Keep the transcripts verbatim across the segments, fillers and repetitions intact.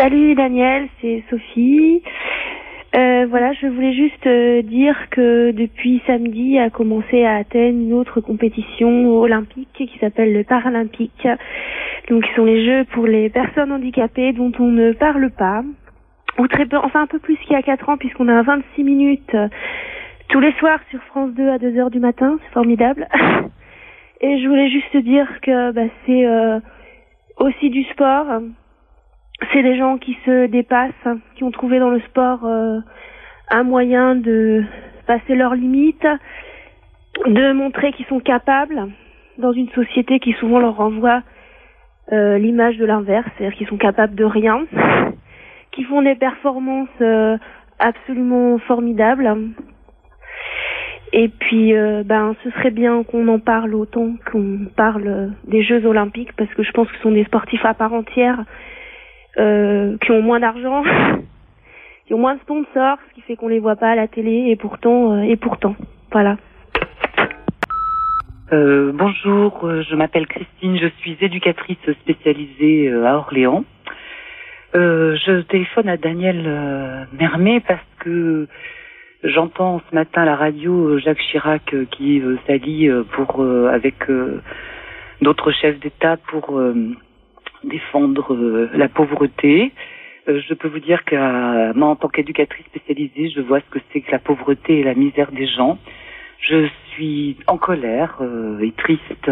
Salut Daniel, c'est Sophie. Euh, voilà, je voulais juste euh, dire que depuis samedi a commencé à Athènes une autre compétition olympique qui s'appelle le Paralympique. Donc, ce sont les Jeux pour les personnes handicapées dont on ne parle pas, ou très peu, enfin un peu plus qu'il y a quatre ans, puisqu'on a vingt-six minutes euh, tous les soirs sur France deux à deux heures du matin, c'est formidable. Et je voulais juste dire que bah, c'est euh, aussi du sport. C'est des gens qui se dépassent, qui ont trouvé dans le sport euh, un moyen de passer leurs limites, de montrer qu'ils sont capables dans une société qui souvent leur renvoie euh, l'image de l'inverse, c'est-à-dire qu'ils sont capables de rien, qui font des performances euh, absolument formidables. Et puis, euh, ben, ce serait bien qu'on en parle autant qu'on parle des Jeux Olympiques, parce que je pense que ce sont des sportifs à part entière. Euh, qui ont moins d'argent, qui ont moins de sponsors, ce qui fait qu'on les voit pas à la télé, et pourtant, euh, et pourtant, voilà. Euh, bonjour, je m'appelle Christine, je suis éducatrice spécialisée à Orléans. Euh, je téléphone à Daniel euh, Mermet parce que j'entends ce matin à la radio Jacques Chirac euh, qui euh, s'allie euh, pour euh, avec euh, d'autres chefs d'État pour euh, défendre euh, la pauvreté. Euh, je peux vous dire que euh, moi, en tant qu'éducatrice spécialisée, je vois ce que c'est que la pauvreté et la misère des gens. Je suis en colère euh, et triste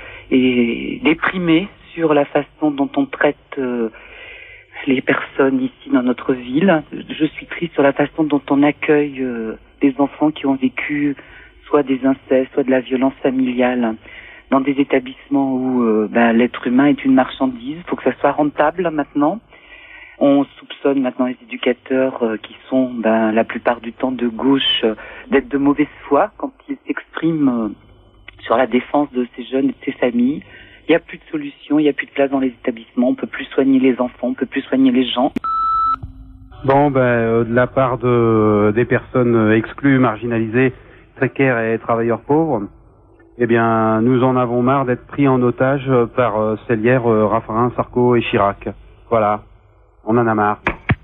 et déprimée sur la façon dont on traite euh, les personnes ici dans notre ville. Je suis triste sur la façon dont on accueille euh, des enfants qui ont vécu soit des incestes, soit de la violence familiale, dans des établissements où euh, ben, l'être humain est une marchandise. Il faut que ça soit rentable maintenant. On soupçonne maintenant les éducateurs euh, qui sont ben, la plupart du temps de gauche euh, d'être de mauvaise foi quand ils s'expriment euh, sur la défense de ces jeunes et de ces familles. Il n'y a plus de solution, il n'y a plus de place dans les établissements, on ne peut plus soigner les enfants, on ne peut plus soigner les gens. Bon, ben, euh, de la part de, des personnes exclues, marginalisées, précaires et travailleurs pauvres, eh bien, nous en avons marre d'être pris en otage par euh, Célière, euh, Raffarin, Sarko et Chirac. Voilà, on en a marre.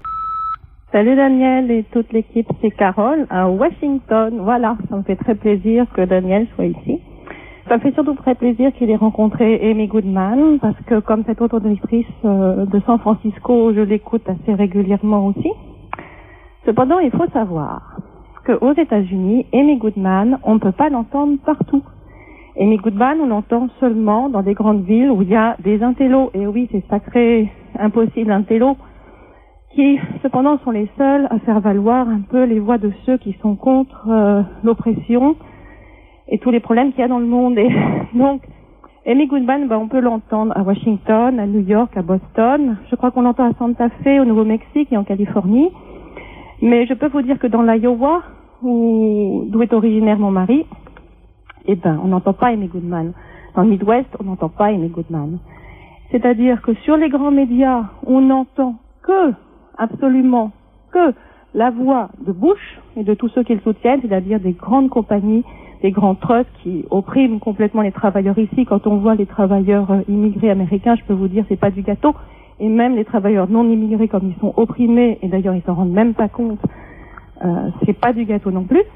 Salut Daniel et toute l'équipe, c'est Carole à Washington. Voilà, ça me fait très plaisir que Daniel soit ici. Ça me fait surtout très plaisir qu'il ait rencontré Amy Goodman, parce que comme cette autre auditrice euh, de San Francisco, je l'écoute assez régulièrement aussi. Cependant, il faut savoir qu'aux États-Unis, Amy Goodman, on ne peut pas l'entendre partout. Amy Goodman, on l'entend seulement dans des grandes villes où il y a des intellos. Et oui, c'est sacré, impossible, intellos, qui cependant sont les seuls à faire valoir un peu les voix de ceux qui sont contre euh, l'oppression et tous les problèmes qu'il y a dans le monde. Et donc, Amy Goodman, ben, on peut l'entendre à Washington, à New York, à Boston. Je crois qu'on l'entend à Santa Fe, au Nouveau-Mexique et en Californie. Mais je peux vous dire que dans l'Iowa, où, d'où est originaire mon mari, eh ben, on n'entend pas Amy Goodman. Dans le Midwest, on n'entend pas Amy Goodman. C'est-à-dire que sur les grands médias, on n'entend que, absolument, que la voix de Bush et de tous ceux qui le soutiennent, c'est-à-dire des grandes compagnies, des grands trusts qui oppriment complètement les travailleurs ici. Quand on voit les travailleurs immigrés américains, je peux vous dire, c'est pas du gâteau. Et même les travailleurs non immigrés, comme ils sont opprimés, et d'ailleurs ils s'en rendent même pas compte, euh, c'est pas du gâteau non plus.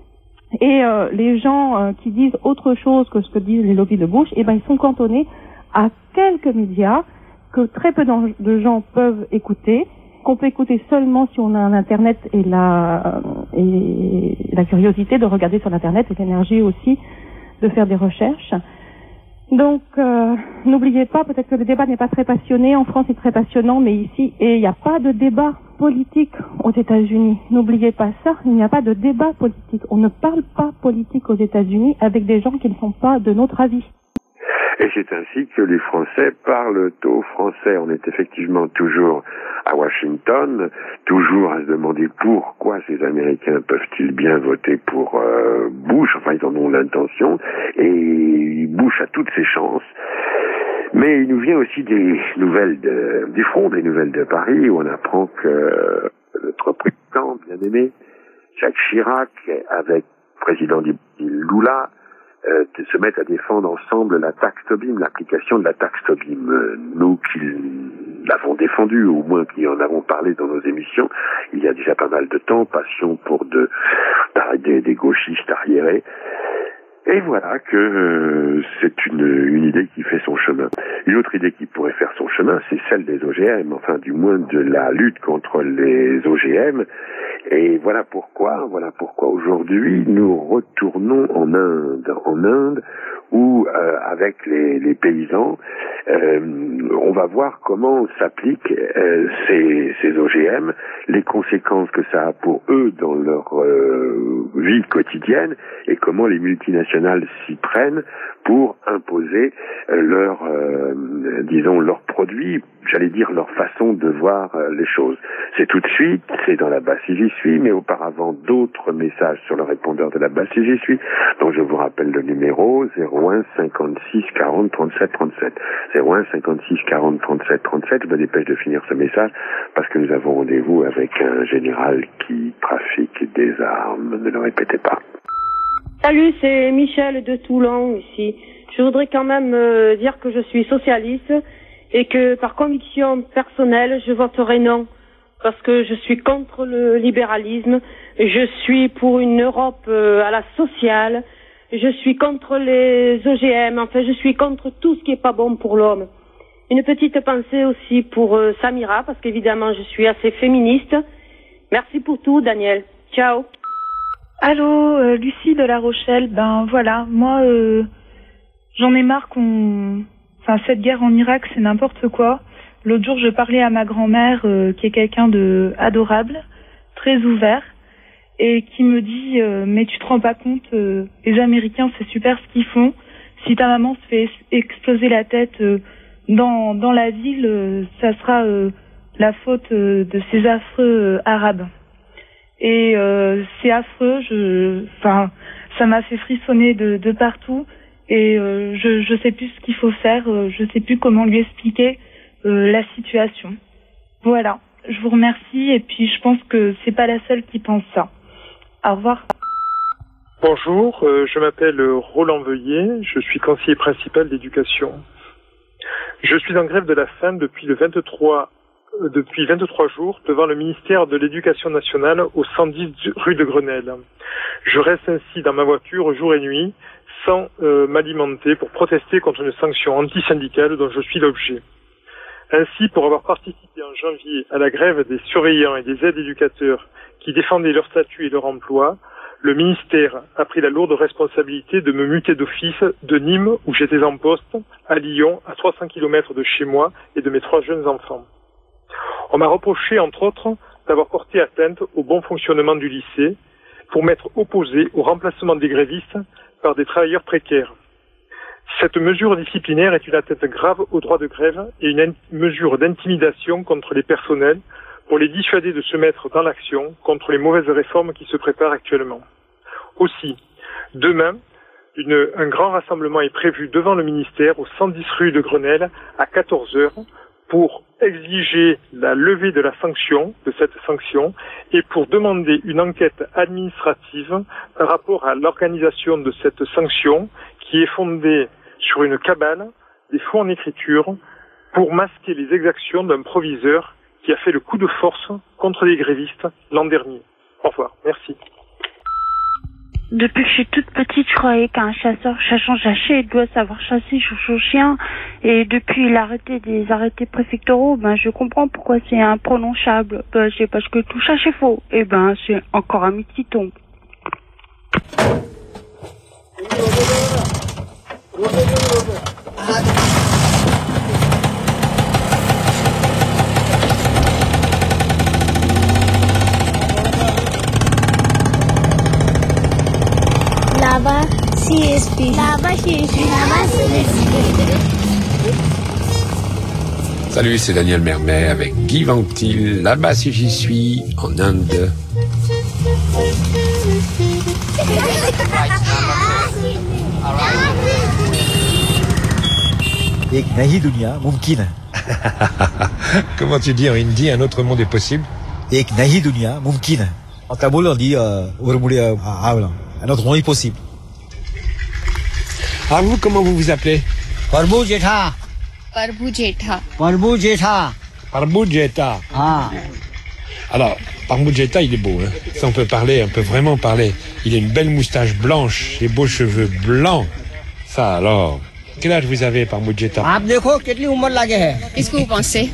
Et euh, les gens euh, qui disent autre chose que ce que disent les lobbies de Bush, eh ben ils sont cantonnés à quelques médias que très peu de gens peuvent écouter, qu'on peut écouter seulement si on a un internet et la euh, et la curiosité de regarder sur l'internet et l'énergie aussi de faire des recherches. Donc euh, n'oubliez pas, peut-être que le débat n'est pas très passionné, en France c'est très passionnant, mais ici, et il n'y a pas de débat politique aux États-Unis. N'oubliez pas ça, il n'y a pas de débat politique. On ne parle pas politique aux États-Unis avec des gens qui ne sont pas de notre avis. Et c'est ainsi que les Français parlent au français. On est effectivement toujours à Washington, toujours à se demander pourquoi ces Américains peuvent-ils bien voter pour euh, Bush. Enfin, ils en ont l'intention, et Bush a toutes ses chances. Mais il nous vient aussi des nouvelles de, du front, des nouvelles de Paris, où on apprend que notre président bien-aimé, Jacques Chirac, avec le président Lula, Euh, de se mettre à défendre ensemble la taxe Tobin, l'application de la taxe Tobin. Euh, nous qui l'avons défendu, au moins qui en avons parlé dans nos émissions, il y a déjà pas mal de temps, passion pour de, des, des gauchistes arriérés. Et voilà que euh, c'est une, une idée qui fait son chemin. Une autre idée qui pourrait faire son chemin, c'est celle des O G M, enfin du moins de la lutte contre les O G M. Et voilà pourquoi, voilà pourquoi aujourd'hui nous retournons en Inde, en Inde où euh, avec les, les paysans, euh, on va voir comment s'appliquent euh, ces, ces O G M, les conséquences que ça a pour eux dans leur euh, vie quotidienne et comment les multinationales s'y prennent pour imposer euh, leur, euh, disons, leurs produits, j'allais dire leur façon de voir euh, les choses. C'est tout de suite, c'est dans la base si j'y suis, mais auparavant d'autres messages sur le répondeur de la base si j'y suis. Donc je vous rappelle le numéro zéro un cinquante-six quarante trente-sept trente-sept. zéro un cinquante-six quarante trente-sept trente-sept. Je me dépêche de finir ce message parce que nous avons rendez-vous avec un général qui trafique des armes. Ne le répétez pas. Salut, c'est Michel de Toulon ici. Je voudrais quand même euh, dire que je suis socialiste et que par conviction personnelle, je voterai non. Parce que je suis contre le libéralisme, je suis pour une Europe euh, à la sociale, je suis contre les O G M, enfin je suis contre tout ce qui est pas bon pour l'homme. Une petite pensée aussi pour euh, Samira, parce qu'évidemment je suis assez féministe. Merci pour tout, Daniel. Ciao. Allô, euh, Lucie de La Rochelle. Ben voilà, moi euh, j'en ai marre qu'on... Enfin, cette guerre en Irak, c'est n'importe quoi. L'autre jour, je parlais à ma grand-mère, euh, qui est quelqu'un de adorable, très ouvert, et qui me dit euh, mais tu te rends pas compte, euh, les Américains, c'est super ce qu'ils font. Si ta maman se fait exploser la tête euh, dans dans la ville, euh, ça sera euh, la faute euh, de ces affreux euh, arabes. Et euh, c'est affreux. Je, enfin, ça m'a fait frissonner de, de partout. Et euh, je je sais plus ce qu'il faut faire. Euh, je sais plus comment lui expliquer Euh, la situation. Voilà, je vous remercie et puis je pense que c'est pas la seule qui pense ça. Au revoir. Bonjour, euh, je m'appelle Roland Veuillet, je suis conseiller principal d'éducation. Je suis en grève de la faim depuis le vingt-trois euh, depuis vingt-trois jours devant le ministère de l'Éducation nationale au cent dix rue de Grenelle. Je reste ainsi dans ma voiture jour et nuit sans euh, m'alimenter pour protester contre une sanction antisyndicale dont je suis l'objet. Ainsi, pour avoir participé en janvier à la grève des surveillants et des aides éducateurs qui défendaient leur statut et leur emploi, le ministère a pris la lourde responsabilité de me muter d'office de Nîmes, où j'étais en poste, à Lyon, à trois cents kilomètres de chez moi et de mes trois jeunes enfants. On m'a reproché, entre autres, d'avoir porté atteinte au bon fonctionnement du lycée pour m'être opposé au remplacement des grévistes par des travailleurs précaires. Cette mesure disciplinaire est une atteinte grave au droit de grève et une mesure d'intimidation contre les personnels pour les dissuader de se mettre dans l'action contre les mauvaises réformes qui se préparent actuellement. Aussi, demain, une, un grand rassemblement est prévu devant le ministère au cent dix rue de Grenelle à quatorze heures pour exiger la levée de la sanction, de cette sanction, et pour demander une enquête administrative par rapport à l'organisation de cette sanction qui est fondée sur une cabale, des faux en écriture, pour masquer les exactions d'un proviseur qui a fait le coup de force contre les grévistes l'an dernier. Au revoir, merci. Depuis que je suis toute petite, je croyais qu'un chasseur chassant chassé doit savoir chasser sur son chien. Et depuis l'arrêté des arrêtés préfectoraux, ben je comprends pourquoi c'est imprononçable. Ben, c'est parce que tout ça c'est faux. Et ben c'est encore un mythe qui tombe. Là-bas, C S P. Là-bas, C S P. Là-bas, C S P. Salut, c'est Daniel Mermet avec Guy Ventil. Là-bas, si j'y suis, en Inde. एक नई दुनिया मुमकिन है. Comment tu dis en hindi, un autre monde est possible? एक नई दुनिया मुमकिन है. En tamoul on dit euh, un autre monde est possible. Ah vous, comment vous vous appelez? Prabhu Jetha. Prabhu Jetha. Prabhu Jetha. Parbujeta. Ah. Alors, Parbujeta, il est beau, hein. Ça, on peut parler, on peut vraiment parler. Il a une belle moustache blanche, des beaux cheveux blancs. Ça, alors. Quel âge vous avez, Parbujeta? Qu'est-ce que vous pensez?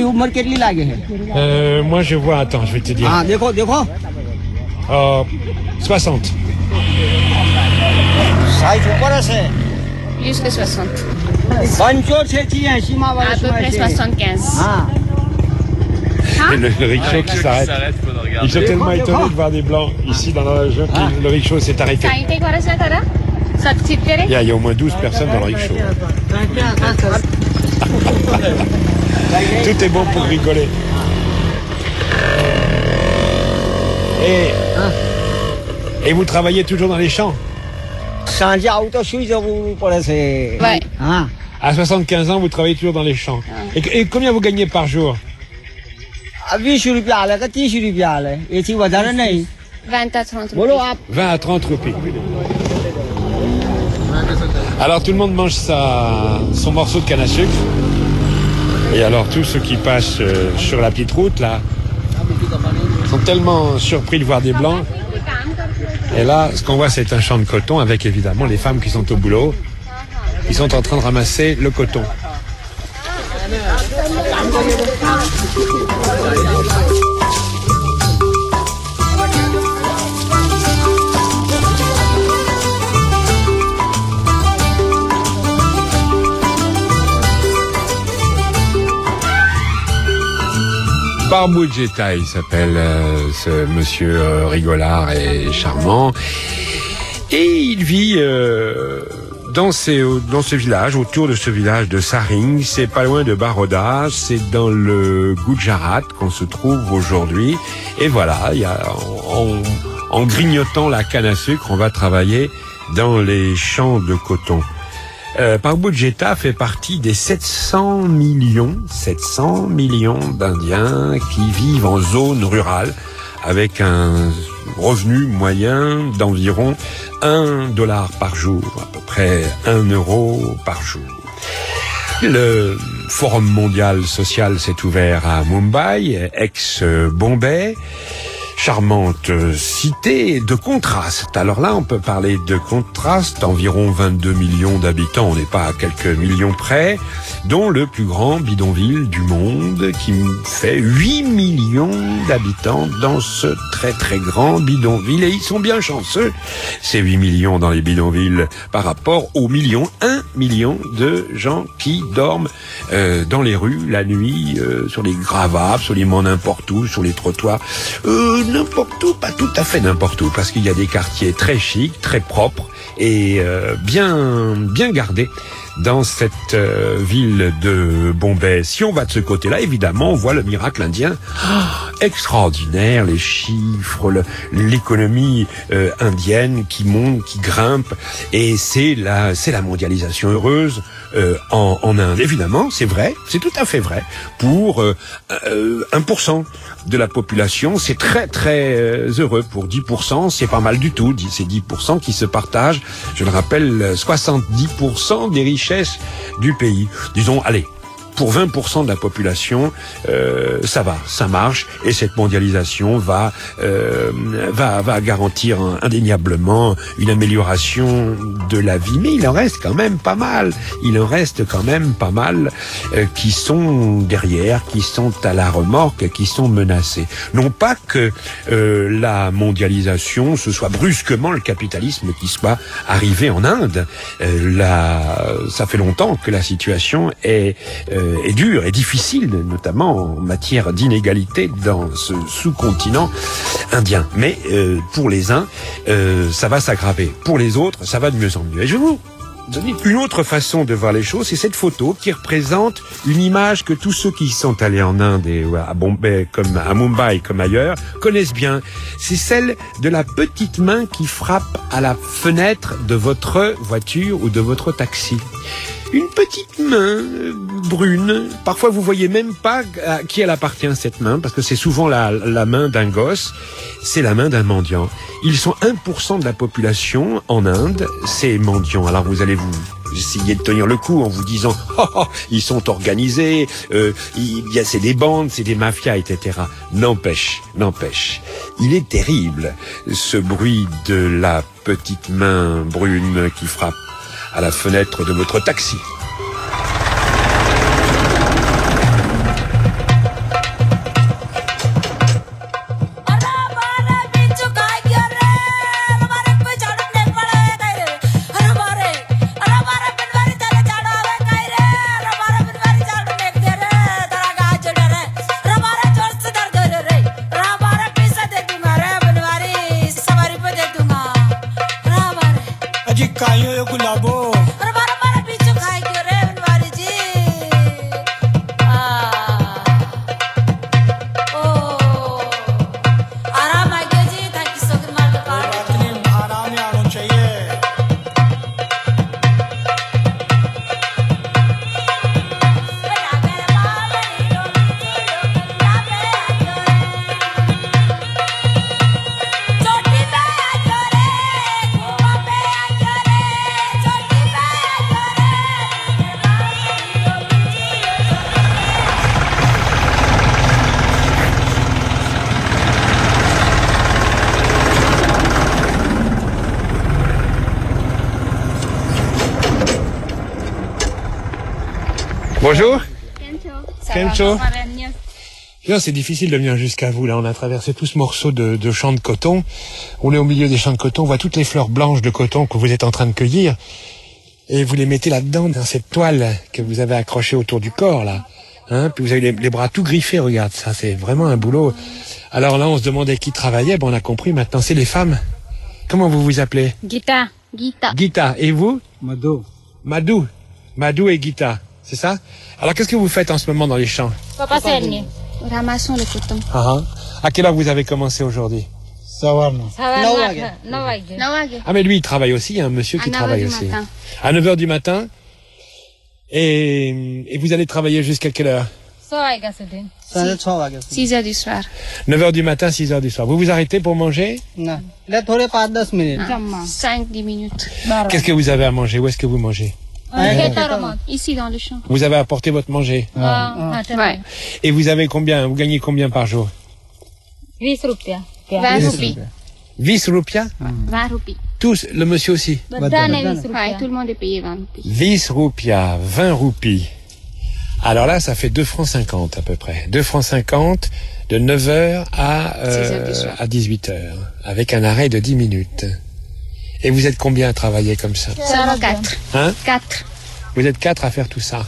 euh, Moi, je vois, attends, je vais te dire. Ah, déco, déco. Euh, soixante. Plus que soixante. À peu près soixante-quinze. Ah. Et le, le rickshaw qui s'arrête. Ils sont tellement étonnés de voir des blancs ici dans la région que le rickshaw s'est arrêté. Il y, a, il y a au moins douze personnes dans le rickshaw. Tout est bon pour rigoler. Et, et vous travaillez toujours dans les champs? Ouais. À soixante-quinze ans, vous travaillez toujours dans les champs. Et, et combien vous gagnez par jour? vingt à trente roupies. vingt à trente roupies. Alors tout le monde mange sa, son morceau de canne à sucre. Et alors tous ceux qui passent euh, sur la petite route là sont tellement surpris de voir des blancs. Et là, ce qu'on voit, c'est un champ de coton avec évidemment les femmes qui sont au boulot. Ils sont en train de ramasser le coton. Parbujeta, il s'appelle euh, ce monsieur euh, rigolard et charmant. Et il vit euh, dans, ces, dans ce village, autour de ce village de Saring. C'est pas loin de Baroda, c'est dans le Gujarat qu'on se trouve aujourd'hui. Et voilà, il y a, en, en grignotant la canne à sucre, on va travailler dans les champs de coton. Euh, Parbujeta fait partie des sept cents millions, sept cents millions d'Indiens qui vivent en zone rurale avec un revenu moyen d'environ un dollar par jour, à peu près un euro par jour. Le Forum mondial social s'est ouvert à Mumbai, ex-Bombay. Charmante cité de contraste. Alors là, on peut parler de contraste. Environ vingt-deux millions d'habitants, on n'est pas à quelques millions près, dont le plus grand bidonville du monde, qui fait huit millions d'habitants dans ce très très grand bidonville. Et ils sont bien chanceux, ces huit millions dans les bidonvilles, par rapport aux millions, un million de gens qui dorment euh, dans les rues la nuit, euh, sur les gravats, absolument n'importe où, sur les trottoirs. Euh, n'importe où, pas tout à fait n'importe où, parce qu'il y a des quartiers très chics, très propres et euh, bien bien gardés dans cette euh, ville de Bombay. Si on va de ce côté-là, évidemment, on voit le miracle indien. Oh, extraordinaire, les chiffres, le, l'économie euh, indienne qui monte, qui grimpe, et c'est la, c'est la mondialisation heureuse euh, en, en Inde. Évidemment, c'est vrai, c'est tout à fait vrai. Pour euh, euh, un pour cent de la population, c'est très très euh, heureux. Pour dix pour cent, c'est pas mal du tout. C'est dix pour cent qui se partagent, je le rappelle, soixante-dix pour cent des richesses du pays. Disons, allez, pour vingt pour cent de la population, euh, ça va, ça marche, et cette mondialisation va euh, va va garantir un, indéniablement une amélioration de la vie. Mais il en reste quand même pas mal. Il en reste quand même pas mal euh, qui sont derrière, qui sont à la remorque, qui sont menacés. Non pas que euh, la mondialisation, ce soit brusquement le capitalisme qui soit arrivé en Inde. Euh, la, ça fait longtemps que la situation est euh, est dur et difficile, notamment en matière d'inégalité dans ce sous-continent indien. Mais euh, pour les uns, euh, ça va s'aggraver. Pour les autres, ça va de mieux en mieux. Et je vais vous donner une autre façon de voir les choses, c'est cette photo qui représente une image que tous ceux qui sont allés en Inde et à Bombay, comme à Mumbai, comme ailleurs, connaissent bien. C'est celle de la petite main qui frappe à la fenêtre de votre voiture ou de votre taxi. Une petite main euh, brune. Parfois, vous voyez même pas à qui elle appartient, cette main, parce que c'est souvent la, la main d'un gosse. C'est la main d'un mendiant. Ils sont un pour cent de la population en Inde, ces mendiants. Alors, vous allez vous Vous essayez de tenir le coup en vous disant oh, oh, ils sont organisés, euh, il y a c'est des bandes, c'est des mafias, et cetera. N'empêche, n'empêche, il est terrible ce bruit de la petite main brune qui frappe à la fenêtre de votre taxi. Bonjour. Kencho. Bien, c'est difficile de venir jusqu'à vous. Là, on a traversé tout ce morceau de, de champs de coton. On est au milieu des champs de coton. On voit toutes les fleurs blanches de coton que vous êtes en train de cueillir. Et vous les mettez là-dedans, dans cette toile que vous avez accrochée autour du corps, là. Hein, puis vous avez les, les bras tout griffés, regarde. Ça, c'est vraiment un boulot. Alors là, on se demandait qui travaillait. Bon, on a compris. Maintenant, c'est les femmes. Comment vous vous appelez? Gita. Gita. Gita. Et vous? Madou. Madou. Madou et Gita. C'est ça? Alors, qu'est-ce que vous faites en ce moment dans les champs? Papa Serni. Ramassons le coton. Ah, à quelle heure vous avez commencé aujourd'hui? Savarna. Ah, mais lui, il travaille aussi, il y a un monsieur qui travaille aussi. À neuf heures du matin. Et, et vous allez travailler jusqu'à quelle heure? six heures du soir. neuf heures du matin, six heures du soir. Vous vous arrêtez pour manger? Non. cinq dix minutes. Qu'est-ce que vous avez à manger? Où est-ce que vous mangez? Ici dans le champ. Vous avez apporté votre manger? Ah, ouais. Et vous avez combien? Vous gagnez combien par jour? vingt roupias. vingt roupies. vingt roupias? vingt roupies. Tous, le monsieur aussi? Ouais, tout le monde est payé vingt roupies. vingt roupias, vingt roupies. Alors là, ça fait deux francs cinquante à peu près. deux francs cinquante de neuf heures à, euh, à dix-huit heures. Avec un arrêt de dix minutes. Et vous êtes combien à travailler comme ça? Quatre. Hein? Quatre. Vous êtes quatre à faire tout ça.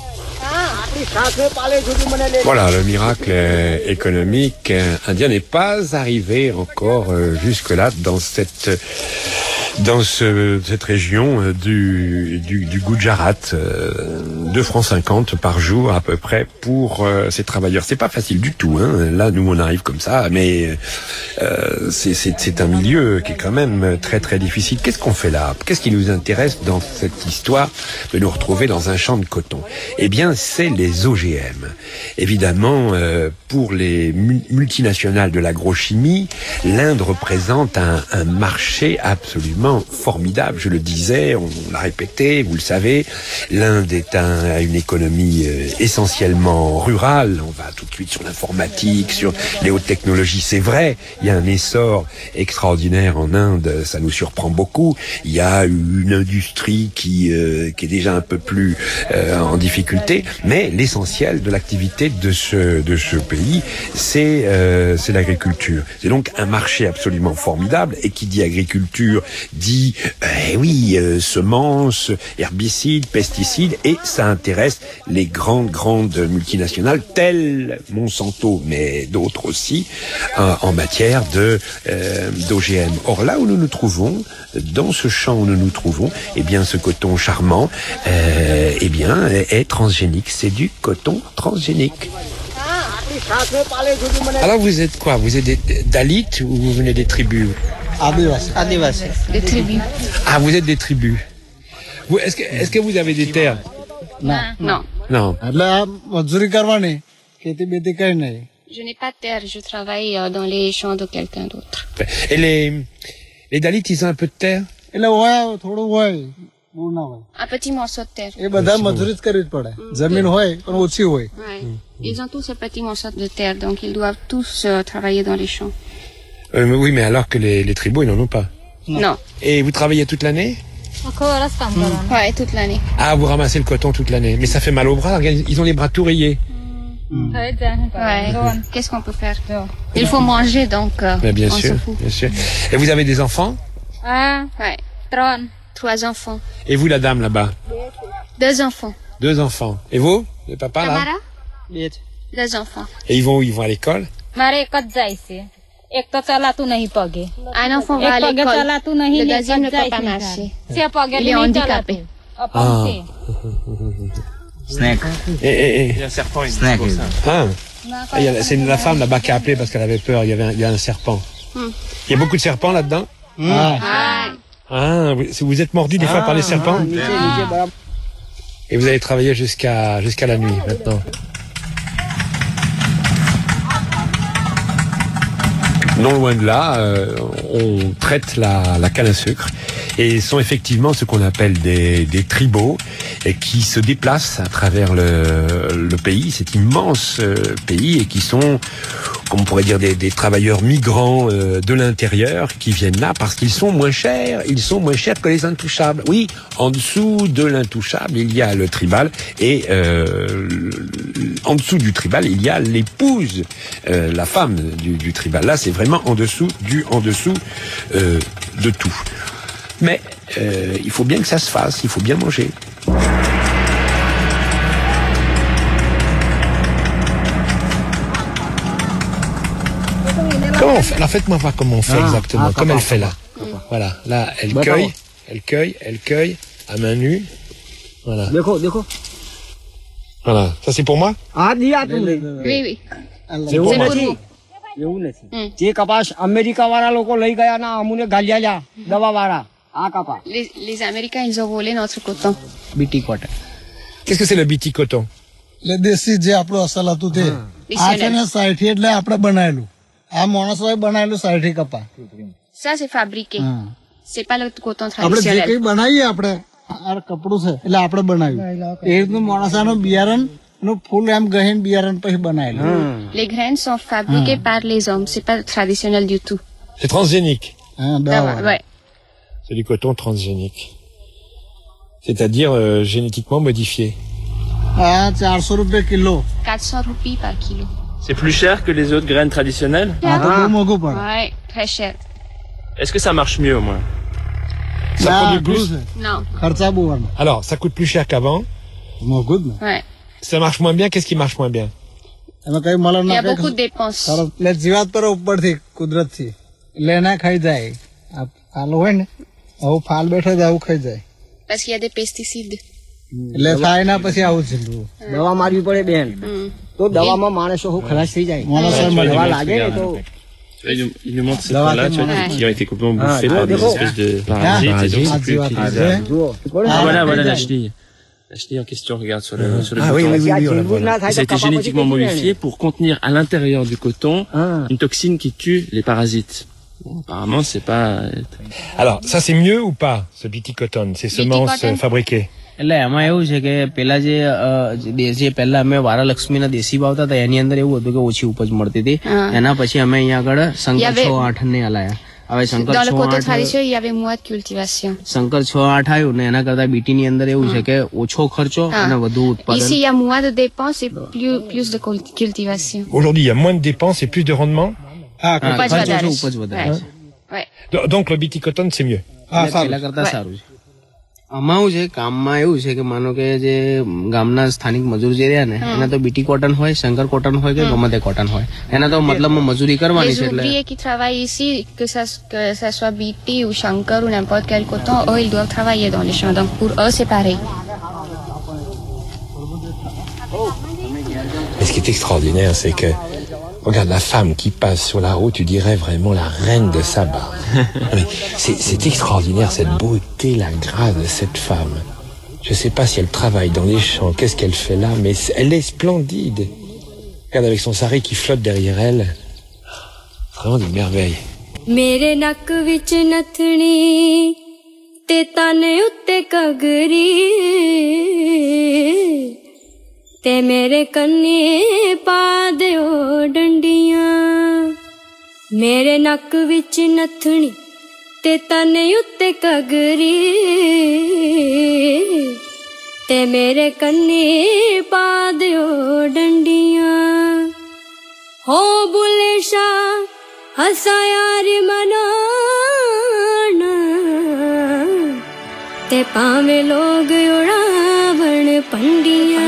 Voilà, le miracle économique indien n'est pas arrivé encore jusque-là dans cette dans ce, cette région du, du, du Gujarat. deux francs cinquante par jour à peu près pour euh, ces travailleurs. C'est pas facile du tout. Hein. Là, nous, on arrive comme ça, mais euh, c'est, c'est, c'est un milieu qui est quand même très très difficile. Qu'est-ce qu'on fait là? Qu'est-ce qui nous intéresse dans cette histoire de nous retrouver dans un champ de coton? Eh bien, c'est les O G M. Évidemment, euh, pour les multinationales de l'agrochimie, l'Inde représente un, un marché absolument formidable. Je le disais, on l'a répété, vous le savez, l'Inde est un, a une économie euh, essentiellement rurale. On va tout de suite sur l'informatique, sur les hautes technologies. C'est vrai, il y a un essor extraordinaire en Inde, ça nous surprend beaucoup. Il y a une industrie qui, euh, qui est déjà un peu plus euh, en difficulté, mais l'essentiel de l'activité de ce, de ce pays, c'est, euh, c'est l'agriculture. C'est donc un marché absolument formidable, et qui dit agriculture dit, eh oui, euh, semences, herbicides, pesticides, et ça intéresse les grandes, grandes multinationales, telles Monsanto, mais d'autres aussi, euh, en matière de euh, d'O G M. Or, là où nous nous trouvons, dans ce champ où nous nous trouvons, eh bien, ce coton charmant, euh, eh bien, est transgénique. C'est du coton transgénique. Alors, vous êtes quoi? Vous êtes des Dalits ou vous venez des tribus? Adivasi. Des tribus. Ah, vous êtes des tribus. Vous, est-ce que, est-ce que vous avez des terres? Non. Non. Non. Je n'ai pas de terre, je travaille dans les champs de quelqu'un d'autre. Et les, les Dalits, ils ont un peu de terre? Un petit morceau de terre. એ બધા મજૂરી જ કરવી પડે. જમીન હોય પણ ઓછી હોય. Ouais. Ils ont tous ce petit morceau de terre, donc ils doivent tous euh, travailler dans les champs. Euh, mais oui, mais alors que les, les tribaux, ils n'en ont pas. Non. Et vous travaillez toute l'année? Mm. Ouais, toute l'année. Ah, vous ramassez le coton toute l'année. Mais ça fait mal aux bras, regarde, ils ont les bras tout rayés. Mm. Ouais. Qu'est-ce qu'on peut faire? Il faut manger, donc euh, Mais bien on sûr, se fout. bien sûr. Et vous avez des enfants? Ah, ouais. Trois. Trois enfants. Et vous, la dame là-bas? Deux enfants. Deux enfants. Et vous, le papa là? Tamara? Deux enfants. Et ils vont où? Ils vont à l'école? Un enfant va à l'école. Le deuxième ne peut pas marcher. Il est handicapé. Ah. Snack. Et, et, et. Il y a un serpent ici. Snack. Pour ça. Ah. Ah, il y a- c'est la femme là-bas qui a appelé parce qu'elle avait peur. Il y avait un, il y a un serpent. Hmm. Il y a beaucoup de serpents là-dedans? Ah. Ah, vous, vous êtes mordu des fois par les serpents? Et vous allez travailler jusqu'à jusqu'à la nuit maintenant. Non loin de là, euh, on traite la, la canne à sucre et sont effectivement ce qu'on appelle des, des tribots et qui se déplacent à travers le, le pays, cet immense euh, pays, et qui sont, comme on pourrait dire, des, des travailleurs migrants euh, de l'intérieur qui viennent là parce qu'ils sont moins chers, ils sont moins chers que les intouchables. Oui, en dessous de l'intouchable, il y a le tribal et euh, en dessous du tribal, il y a l'épouse, euh, la femme du, du tribal. Là, c'est vraiment en dessous du en dessous euh, de tout. Mais euh, il faut bien que ça se fasse, il faut bien manger. Comment on fait? Alors faites-moi voir comment on fait Ah, exactement, ah, comme papa, elle fait là. papa. Voilà, là elle Bah, cueille, papa. elle cueille, elle cueille à main nue. Voilà. देखो देखो Voilà, ça c'est pour moi? આ દિયા તું Oui, oui. C'est pour એવું moi. નથી એવું નથી જે કપાસ અમેરિકા વાળા લોકો લઈ ગયા ના અમુને ગાલ્યા લ્યા દવા વાળા આ કપાસ Les, les Américains, ils ont volé notre coton. BT cotton. Qu'est-ce que c'est le biti coton? એટલે દેશી જે આપણું અસલ હતું તે આ છે ને સાઠી એટલે આપણે બનાવેલું આ માણસોએ બનાવેલું સાઠી કપા Ça, c'est fabriqué. C'est pas le coton આપણે જે કઈ traditionnel. બનાવીએ આપણે આ કપડું છે એટલે આપણે બનાવ્યું એ રીતનું માણસાનું બિયારણ નું ફૂલ એમ ગહીને બિયારણ પછી બનાવેલું Les graines sont fabriquées par les hommes. C'est pas traditionnel du tout. C'est transgénique. હા Ah, દવા ouais. C'est du coton transgénique. C'est-à-dire euh, génétiquement modifié. આ ચારસો રૂપિયા kilo quatre cents roupies par kilo. C'est plus cher que les autres graines traditionnelles? આ તો બહુ મોંઘું પડે Ouais, très cher. Est-ce que ça marche mieux au moins? Ça ના produit આટલું plus. છે Non. ખર્ચા બહુ આવે Alors, ça coûte plus cher qu'avant. મોંઘું જ ને Ouais. Ça marche moins bien. Qu'est-ce qui marche moins bien? એમાં કઈ મળે Il y ના a beaucoup de dépenses. સરસ એટલે જીવાત પર ઉપરથી કુદરતથી એટલે એના ખાઈ જાય આ ફાલ હોય ને આવું ફાલ બેઠો જ આવું ખાઈ જાય Parce qu'il y a des pesticides. એટલે થાય ના પછી આવું છે દવા મારવી પડે બેન તો દવામાં માણસો હું ખલાસ થઈ જાય દવા લાગે ને તો Tu vois, il nous, il nous montre ces Là, points-là, tu vois, ouais. qui, qui ont été complètement Ah, bouffés ah, par des d'accord. espèces de Ah, parasites, et donc c'est plus ah, utilisable. ah, Ah, voilà, voilà ah, la chenille. La chenille en question, regarde sur le, sur le Ah oui, bouton. oui, oui, oui, on la voit là. Et ça a été génétiquement modifié pour contenir à l'intérieur du coton une toxine qui tue les parasites. Bon, apparemment, c'est pas... Alors, ça c'est mieux ou pas, ce biti coton, ces semences cotton. euh, fabriquées? એટલે એમાં એવું છે કે પેલા જે અ, જે દેશી પહેલા અમે વારાલક્ષ્મીના દેશી ભાવતા હતા એની અંદર એવું હતું કે ઓછી ઉપજ મળતી હતી હા. એના પછી અમે અહીંયા આગળ Il y શંકર avait- છ આઠ ને હલાયા હવે શંકર Dans le છ coton આઠ traditionnel, il y avait moins de cultivation. Shankar છ આઠ આવ્યું ને એના કરતા બીટીની અંદર એવું છે કે ઓછો ખર્ચો Ah. અને વધુ Ici, ઉત્પાદન il y a moins de dépenses et plus, plus de cul- cultivation. Aujourd'hui, il y a moins de dépenses et plus de rendement. હા, Upaj ખર્ચ વધારે ઓછો છે. ઉપજ વધારે Ouais. છે Ouais. Do- Donc le biti coton, c'est mieux. એટલે પેલા કરતા સારું છે આમાં એવું છે કામમાં એવું છે કે માનો કે જે ગામના સ્થાનિક મજૂર જે રહ્યા ને એના તો બીટી કોટન હોય શંકર કોટન હોય કે ગમે તે કોટન હોય એના તો મતલબમાં મજૂરી કરવાની Les છે એટલે ouvriers qui travaillent ici, que ça, que ça soit B T ou Shankar ou n'importe quel coton, eux, ils doivent travailler dans les champs. Donc pour eux, c'est pareil. Mais ce qui est extraordinaire, c'est que, regarde, la femme qui passe sur la route, tu dirais vraiment la reine de Saba. Mais c'est, c'est extraordinaire, cette beauté, la grâce de cette femme. Je sais pas si elle travaille dans les champs, qu'est-ce qu'elle fait là, mais c'est- elle est splendide. Regarde avec son sarré qui flotte derrière elle. Vraiment des merveilles. मेरे नक विच नथनी ते ताने उत्ते कगरी ते मेरे कन्ने पा दियो डंडियां मेरे नक विच नथनी ते ताने उत्ते कगरी ते मेरे कन्ने पा दियो डंडियां हो बुले शाह हसा यार मनाना ते पावे लोग उड़ावण पंडियां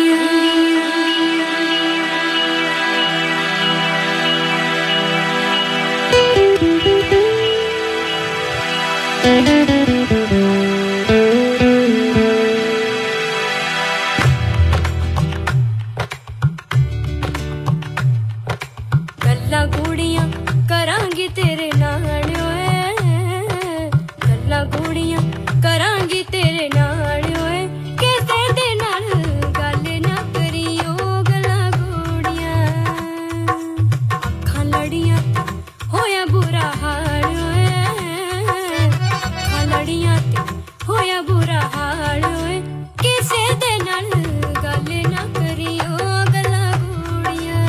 गल्ला गुड़ियां करांगी तेरे नाल ओए गल्ला गुड़ियां करांगी तेरे नाल ओए किसे दे नाल गल ना करियो गल्ला गुड़ियां अखां लड़ियां होया बुरा हाल ओए अखां लड़ियां होया बुरा हाल ओए किसे दे नाल गल ना करियो गल्ला गुड़ियां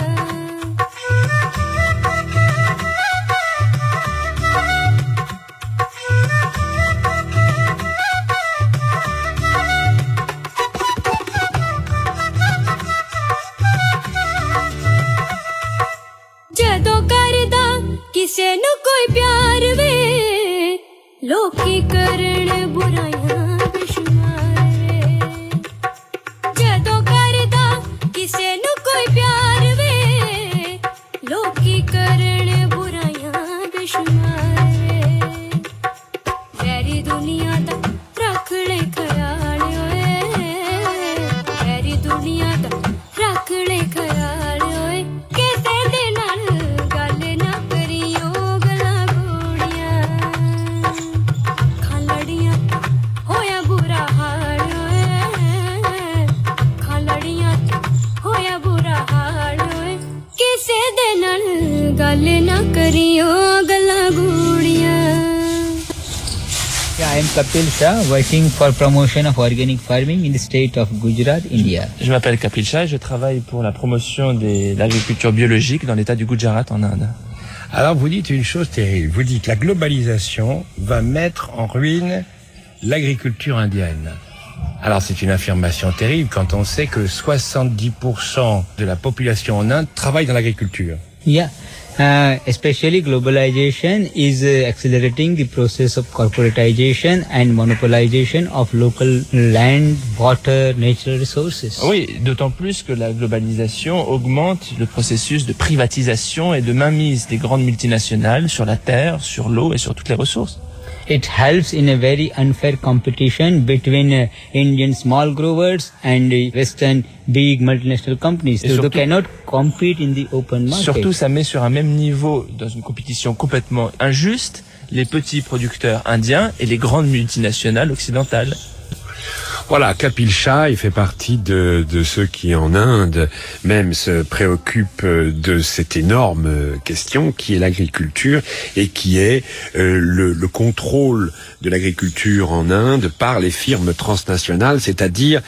जदों करदा किसे नू कोई प्यार वे लोकी करन बुराइयां बेशुमार वे जदों करदा किसे नू कोई प्यार वे लोकी करन बुराइयां बेशुमार वे तेरी दुनिया दा रख ले ख्याल ओए तेरी दुनिया दा रख ले ख्याल ओए किसे दे नाल गल ना करियो गल्ला गुड़ियां अखां लड़ियां होया बुरा हाल ओए अखां लड़ियां होया बुरा हाल ओए किसे दे नाल गल ना करियो गल्ला गुड़ियां I am Kapil Shah, working for promotion of organic farming in the state of Gujarat, India. Je m'appelle Kapil Shah et je travaille pour la promotion de l'agriculture biologique dans l'état du Gujarat en Inde. Alors vous dites une chose terrible, vous dites la globalisation va mettre en ruine l'agriculture indienne. Alors c'est une affirmation terrible quand on sait que soixante-dix pour cent de la population en Inde travaille dans l'agriculture. Yeah, uh, especially globalization is uh, accelerating the process of corporatization and monopolization of local land, water, natural resources. Oui, d'autant plus que la globalisation augmente le processus de privatisation et de mainmise des grandes multinationales sur la terre, sur l'eau et sur toutes les ressources. It helps in a very unfair competition between uh, Indian small growers and uh, Western big multinational companies. Et so surtout, they cannot compete in the open market. Surtout, ça met sur un même niveau, dans une compétition complètement injuste, les petits producteurs indiens et les grandes multinationales occidentales. Voilà, Kapil Shah, il fait partie de, de ceux qui en Inde même se préoccupent de cette énorme question qui est l'agriculture et qui est euh, le, le contrôle de l'agriculture en Inde par les firmes transnationales, c'est-à-dire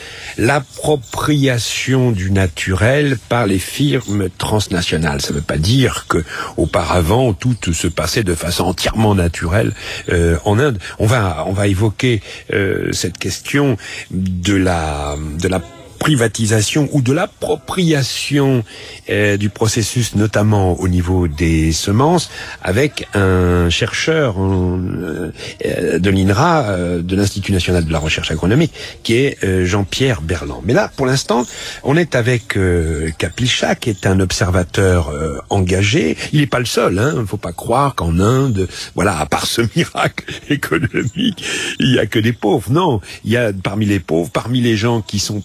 l'appropriation du naturel par les firmes transnationales. Ça ne veut pas dire que auparavant tout se passait de façon entièrement naturelle euh, en Inde. On va on va évoquer euh, cette question de la de la privatisation ou de l'appropriation euh, du processus, notamment au niveau des semences, avec un chercheur euh, de l'I N R A, euh, de l'Institut national de la recherche agronomique, qui est euh, Jean-Pierre Berland. Mais là, pour l'instant, on est avec euh, Kapil Shah, qui est un observateur euh, engagé. Il n'est pas le seul, hein. Il ne faut pas croire qu'en Inde, voilà, à part ce miracle économique, il n'y a que des pauvres. Non, il y a parmi les pauvres, parmi les gens qui sont pris dans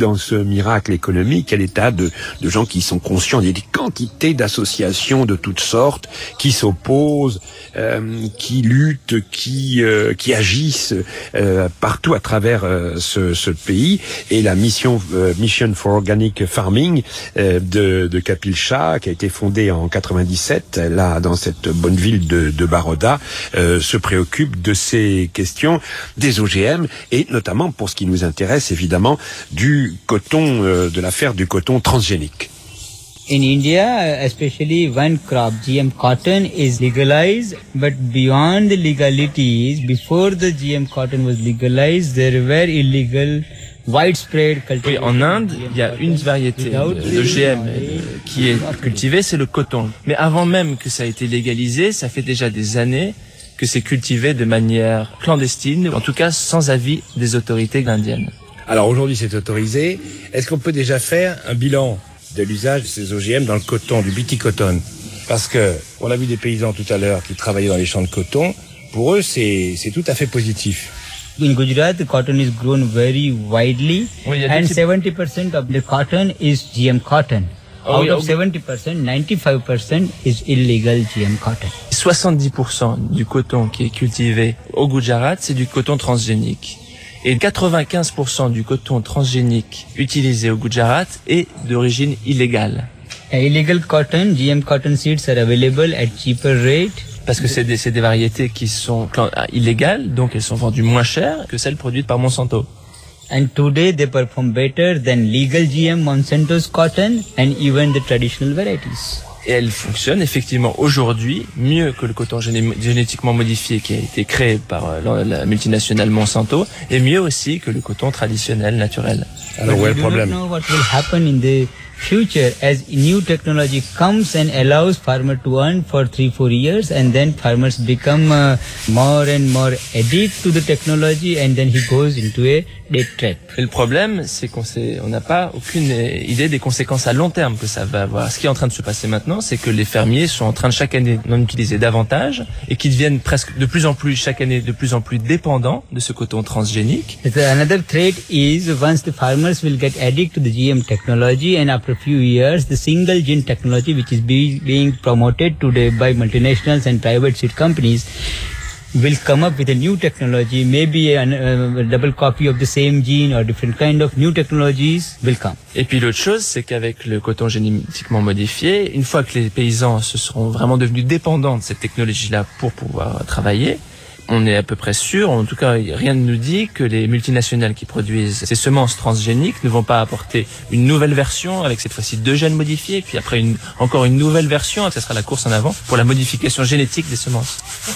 dans ce miracle économique, quel état de, de gens qui sont conscients. Il y a des quantités d'associations de toutes sortes qui s'opposent, euh, qui luttent, qui euh, qui agissent euh, partout à travers euh, ce, ce pays. Et la mission euh, Mission for Organic Farming euh, de, de Kapil Shah, qui a été fondée en quatre-vingt-dix-sept, là dans cette bonne ville de, de Baroda, euh, se préoccupe de ces questions des O G M et notamment pour ce qui nous intéresse évidemment du coton, euh, de l'affaire du coton transgénique. In India, especially one crop, G M cotton is legalized, but beyond the legalities, before the G M cotton was legalized, there were illegal widespread cultivation. Oui, en Inde, il y a une variété de G M qui est cultivée, c'est le coton. Mais avant même que ça ait été légalisé, ça fait déjà des années que c'est cultivé de manière clandestine, en tout cas sans avis des autorités indiennes. Alors aujourd'hui c'est autorisé. Est-ce qu'on peut déjà faire un bilan de l'usage de ces O G M dans le coton, du Biticoton? Parce que on a vu des paysans tout à l'heure qui travaillaient dans les champs de coton. Pour eux, c'est c'est tout à fait positif. In Gujarat, the cotton is grown very widely, oui, and seventy percent of the cotton is G M cotton. Oh, Out oui, of oh, seventy percent, ninety-five percent is illegal G M cotton. soixante-dix pour cent du coton qui est cultivé au Gujarat, c'est du coton transgénique. Et quatre-vingt-quinze pour cent du coton transgénique utilisé au Gujarat est d'origine illégale. Uh, illegal cotton, G M cotton seeds are available at cheaper rate. Parce que c'est des, c'est des variétés qui sont illégales, donc elles sont vendues moins chères que celles produites par Monsanto. And today they perform better than legal G M Monsanto's cotton and even the traditional varieties. Et elles fonctionnent effectivement aujourd'hui mieux que le coton géné- génétiquement modifié qui a été créé par la, la multinationale Monsanto, et mieux aussi que le coton traditionnel naturel. Alors où est le problème? We do not know what will happen in the future as new technology comes and allows farmer to earn for three, four years, and then farmers become uh, more and more addicted to the technology, and then he goes into a debt trap. Et le problème, c'est qu'on sait, on n'a pas aucune idée des conséquences à long terme que ça va avoir. Ce qui est en train de se passer maintenant, c'est que les fermiers sont en train de chaque année d'en utiliser davantage et qui deviennent presque de plus en plus, chaque année, de plus en plus dépendants de ce coton transgénique. Another threat is once the farmers will get addicted to the G M technology, and after a few years, the single gene technology which is be, being promoted today by multinationals and private seed companies will come up with a new technology, maybe a, a double copy of the same gene or different kind of new technologies will come. Et puis l'autre chose, c'est qu'avec le coton génétiquement modifié, une fois que les paysans se seront vraiment devenus dépendants de cette technologie-là pour pouvoir travailler, on est à peu près sûr, en tout cas rien ne nous dit que les multinationales qui produisent ces semences transgéniques ne vont pas apporter une nouvelle version avec cette fois-ci deux gènes modifiés, puis après une, encore une nouvelle version, et ça sera la course en avant pour la modification génétique des semences.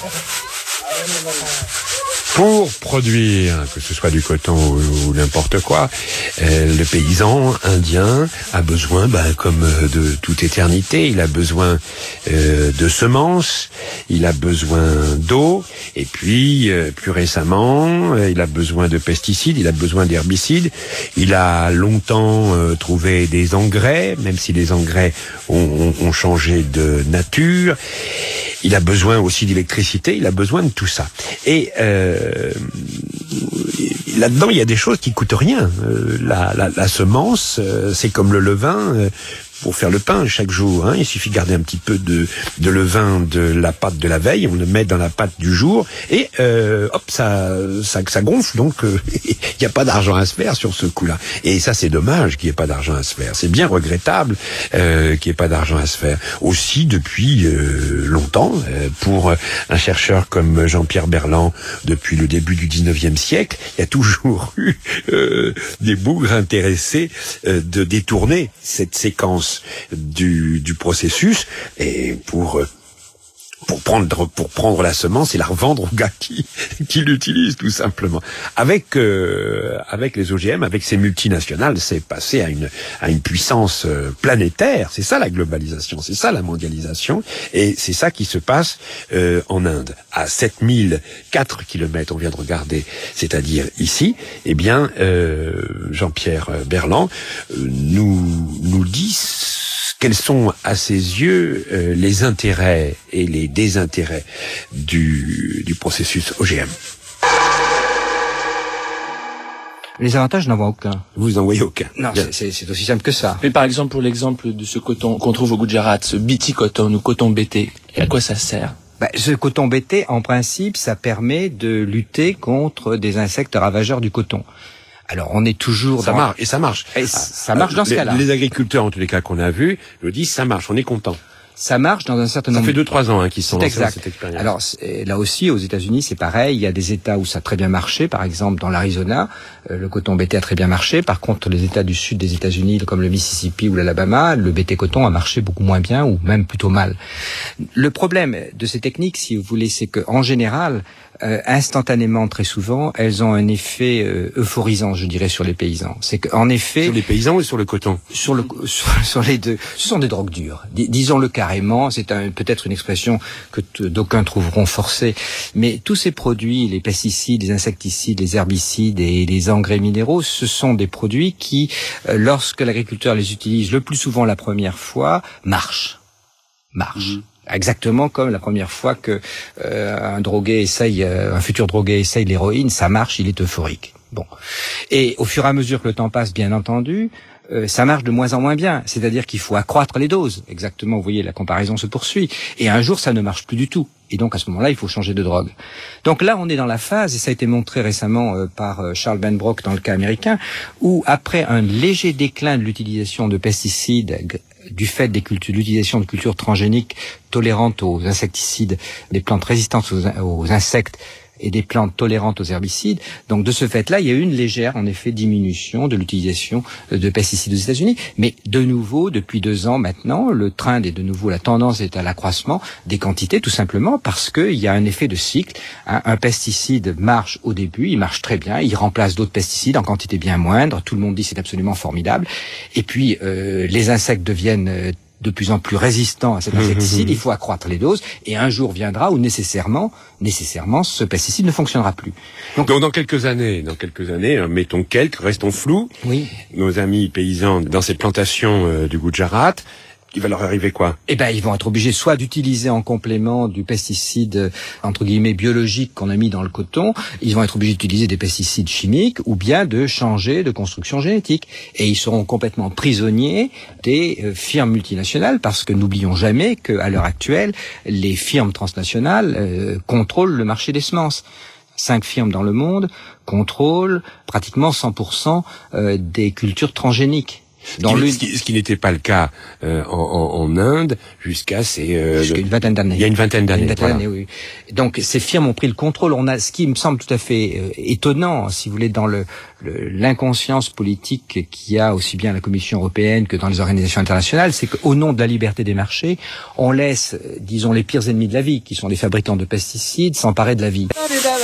Pour produire, que ce soit du coton ou, ou n'importe quoi, euh, le paysan indien a besoin, ben, comme de toute éternité, il a besoin euh, de semences, il a besoin d'eau, et puis, euh, plus récemment, euh, il a besoin de pesticides, il a besoin d'herbicides, il a longtemps euh, trouvé des engrais, même si les engrais ont, ont, ont changé de nature. Il a besoin aussi d'électricité, il a besoin de tout ça. Et euh, là-dedans, il y a des choses qui coûtent rien. Euh, la, la, la semence, euh, c'est comme le levain. Euh, pour faire le pain chaque jour, hein, il suffit de garder un petit peu de, de levain de la pâte de la veille, on le met dans la pâte du jour, et euh, hop, ça, ça, ça gonfle, donc il euh, n'y a pas d'argent à se faire sur ce coup-là. Et ça, c'est dommage qu'il n'y ait pas d'argent à se faire. C'est bien regrettable euh, qu'il n'y ait pas d'argent à se faire. Aussi, depuis euh, longtemps, euh, pour un chercheur comme Jean-Pierre Berland, depuis le début du dix-neuvième siècle, il y a toujours eu euh, des bougres intéressés euh, de détourner cette séquence du, du processus et pour pour prendre pour prendre la semence et la revendre aux gars qui qui l'utilisent tout simplement. Avec euh, avec les O G M, avec ces multinationales, c'est passé à une à une puissance euh, planétaire. C'est ça la globalisation, c'est ça la mondialisation, et c'est ça qui se passe euh, en Inde à sept mille quatre kilomètres. On vient de regarder, c'est-à-dire ici. Eh bien, euh, Jean-Pierre Berland euh, nous nous dit quels sont, à ses yeux, euh, les intérêts et les désintérêts du, du processus O G M. Les avantages, je n'en vois aucun. Vous n'en voyez aucun. Non, c'est, c'est aussi simple que ça. Mais par exemple, pour l'exemple de ce coton qu'on trouve au Gujarat, ce B T cotton ou coton B T, à quoi ça sert? Bah, ce coton B T, en principe, ça permet de lutter contre des insectes ravageurs du coton. Alors, on est toujours ça dans... marche, et ça marche. Et ça marche dans ce les, cas-là. Les agriculteurs, en tous les cas qu'on a vus, le disent, ça marche, on est content. Ça marche dans un certain ça nombre... Ça fait deux, trois ans hein, qu'ils sont lancés dans exact. cette expérience. Alors, là aussi, aux États-Unis, c'est pareil. Il y a des États où ça a très bien marché. Par exemple, dans l'Arizona, euh, le coton B T a très bien marché. Par contre, les États du sud des États-Unis, comme le Mississippi ou l'Alabama, le B T coton a marché beaucoup moins bien ou même plutôt mal. Le problème de ces techniques, si vous voulez, c'est que en général, euh, instantanément, très souvent, elles ont un effet euh, euphorisant, je dirais, sur les paysans. C'est qu'en effet... Sur les paysans ou sur le coton? Sur le, sur, sur les deux. Ce sont des drogues dures. Dis, disons-le carrément. C'est un, peut-être une expression que t- d'aucuns trouveront forcée. Mais tous ces produits, les pesticides, les insecticides, les herbicides et les engrais minéraux, ce sont des produits qui, euh, lorsque l'agriculteur les utilise le plus souvent la première fois, marchent. Marchent. Mmh. Exactement comme la première fois que euh, un drogué essaye, euh, un futur drogué essaye l'héroïne, ça marche, il est euphorique. Bon. Et au fur et à mesure que le temps passe, bien entendu, euh, ça marche de moins en moins bien. C'est-à-dire qu'il faut accroître les doses. Exactement, vous voyez, la comparaison se poursuit. Et un jour, ça ne marche plus du tout. Et donc, à ce moment-là, il faut changer de drogue. Donc là, on est dans la phase, et ça a été montré récemment euh, par euh, Charles Benbrook dans le cas américain, où après un léger déclin de l'utilisation de pesticides g- du fait des cultures, l'utilisation de cultures transgéniques tolérantes aux insecticides, des plantes résistantes aux, aux insectes, et des plantes tolérantes aux herbicides. Donc de ce fait-là, il y a eu une légère, en effet, diminution de l'utilisation de pesticides aux États-Unis. Mais de nouveau, depuis deux ans maintenant, le trend est de nouveau, la tendance est à l'accroissement des quantités, tout simplement parce qu'il y a un effet de cycle. Un, un pesticide marche au début, il marche très bien, il remplace d'autres pesticides en quantité bien moindre. Tout le monde dit c'est absolument formidable. Et puis euh, les insectes deviennent euh, de plus en plus résistant à cet insecticide, mmh, il faut accroître les doses, et un jour viendra où nécessairement, nécessairement, ce pesticide ne fonctionnera plus. Donc, Donc dans quelques années, dans quelques années, mettons quelques, restons flous. Oui. Nos amis paysans dans ces plantations euh, du Gujarat, il va leur arriver quoi? Eh ben, ils vont être obligés soit d'utiliser en complément du pesticide entre guillemets biologique qu'on a mis dans le coton, ils vont être obligés d'utiliser des pesticides chimiques, ou bien de changer de construction génétique. Et ils seront complètement prisonniers des euh, firmes multinationales, parce que n'oublions jamais qu'à l'heure actuelle, les firmes transnationales euh, contrôlent le marché des semences. Cinq firmes dans le monde contrôlent pratiquement cent pour cent euh, des cultures transgéniques. Dans ce, qui, ce, qui, ce qui n'était pas le cas euh, en, en, en Inde jusqu'à ces euh, jusqu'à une vingtaine d'années. Il y a une vingtaine d'années. Une vingtaine voilà. d'années, oui. Donc ces firmes ont pris le contrôle. On a ce qui me semble tout à fait euh, étonnant, si vous voulez, dans le, le l'inconscience politique qu'il y a aussi bien à la Commission européenne que dans les organisations internationales, c'est qu'au nom de la liberté des marchés, on laisse, euh, disons, les pires ennemis de la vie, qui sont les fabricants de pesticides, s'emparer de la vie.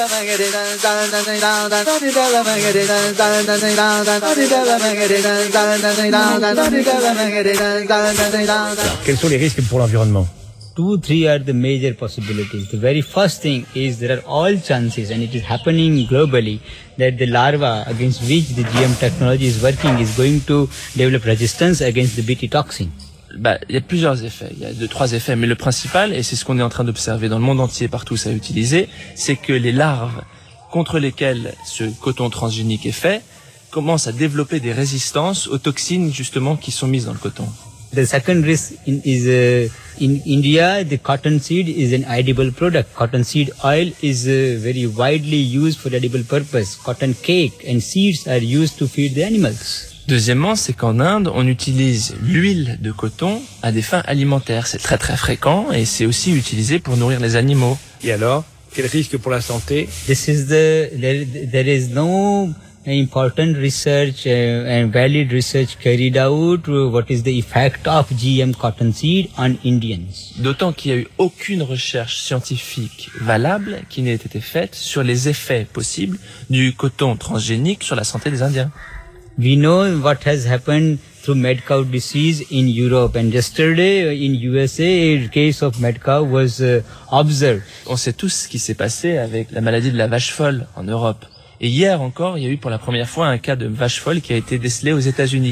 Alors, quels sont les risques pour l'environnement? Two, three are the major possibilities. The very first thing is there are all chances, and it is happening globally, that the larva against which the G M technology is working is going to develop resistance against the B T toxin. Bah, il y a plusieurs effets. Il y a deux, trois effets, mais le principal, et c'est ce qu'on est en train d'observer dans le monde entier, partout où ça est utilisé, c'est que les larves contre lesquelles ce coton transgénique est fait commencent à développer des résistances aux toxines justement qui sont mises dans le coton. The second risk in, is uh, in India, the cotton seed is an edible product. Cotton seed oil is uh, very widely used for edible purpose. Cotton cake and seeds are used to feed the animals. Deuxièmement, c'est qu'en Inde, on utilise l'huile de coton à des fins alimentaires. C'est très très fréquent et c'est aussi utilisé pour nourrir les animaux. Et alors, quel risque pour la santé? This is the there, there is no important research uh, and valid research carried out. Uh, what is the effect of G M cotton seed on Indians? D'autant qu'il n'y a eu aucune recherche scientifique valable qui n'ait été faite sur les effets possibles du coton transgénique sur la santé des Indiens. We know what has happened through mad cow disease in Europe, and yesterday in U S A a case of mad cow was uh, observed. On sait tous ce qui s'est passé avec la maladie de la vache folle en Europe. Et hier encore, il y a eu pour la première fois un cas de vache folle qui a été décelé aux États-Unis.